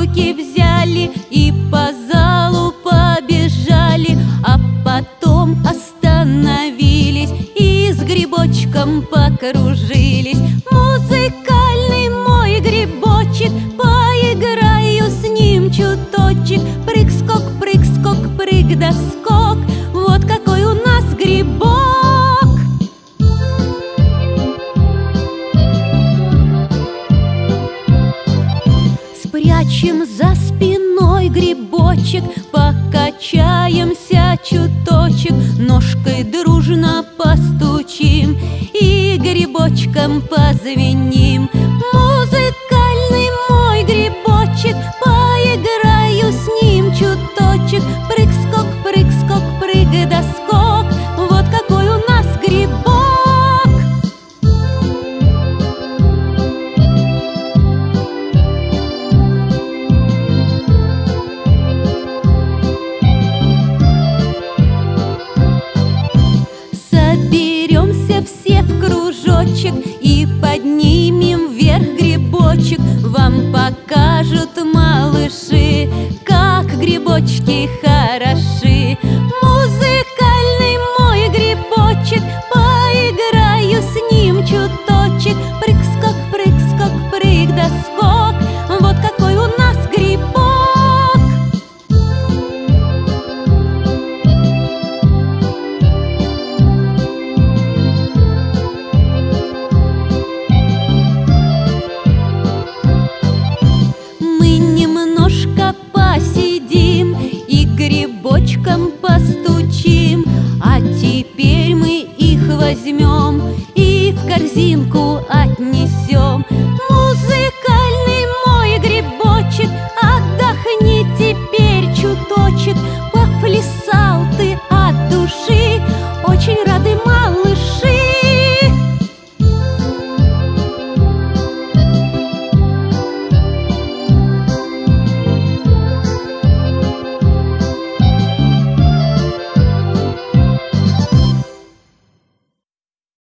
руки взяли и по залу побежали, а потом остановились и с грибочком покружились. Музыкальный мой грибочек, поиграю с ним чуточек. Прыг-скок, прыг-скок, прыг да скок, вот какой у нас грибок. Спрячем за спиной грибочек, покачаемся чуточек, ножкой дружно постучим и грибочком позвеним. Музыкальный мой грибочек, поиграю с ним чуточек. Прыг-скок, прыг-скок, прыг да скок, вот какой у нас грибок. Соберемся все в кружочек и поднимем вверх грибочек. Вам покажут малыши, как грибочки хороши.